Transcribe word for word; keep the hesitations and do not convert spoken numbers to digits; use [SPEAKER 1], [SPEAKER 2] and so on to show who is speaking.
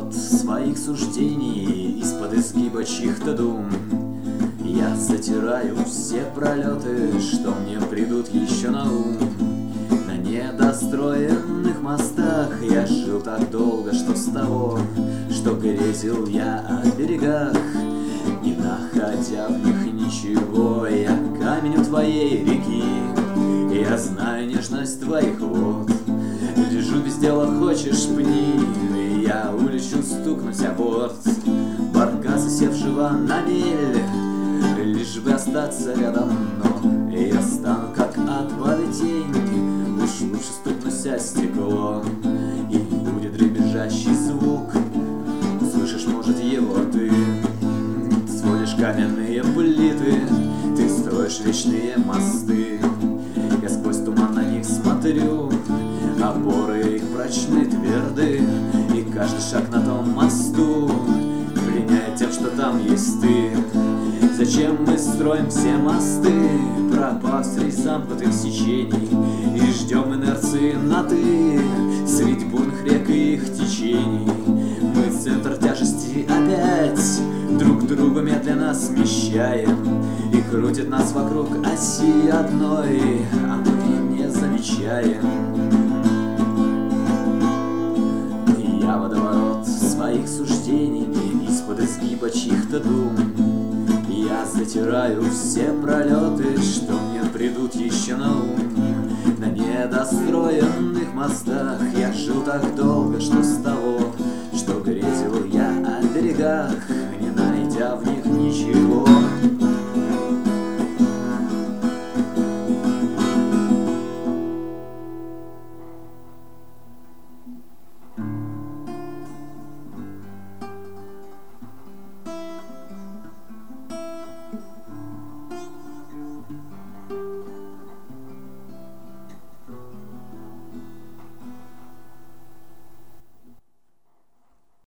[SPEAKER 1] водоворот своих суждений из-под изгиба чьих-то дум. Я затираю все пролеты, что мне придут еще на ум. На недостроенных мостах я жил так долго, что с того, что грезил я о берегах, не находя в них ничего. Я камень у твоей реки, я знаю нежность твоих вод. Лежу без дела, хочешь пни, я улечу, стукнусь о борт баркаса, севшего на мель, лишь бы остаться рядом, но я стану как от воды тень. Уж лучше стукнусь о стекло, и будет дребезжащий звук. Слышишь, может, его ты сводишь каменные плиты, ты строишь вечные мосты. Я сквозь туман на них смотрю, опоры их прочны, тверды, и каждый шаг на том мосту пленяет тем, что там есть ты. Зачем мы строим все мосты, пропав среди замкнутых сечений, и ждем инерции на ты среди бурных рек и их течений? Мы центр тяжести опять друг друга медленно смещаем, и крутит нас вокруг оси одной, а мы не замечаем. Я водоворот своих суждений из-под изгиба чьих-то дум. Я затираю все пролеты, что мне придут еще на ум. На недостроенных мостах я жил так долго, что с того, что грезил я о берегах, не найдя в них ничего.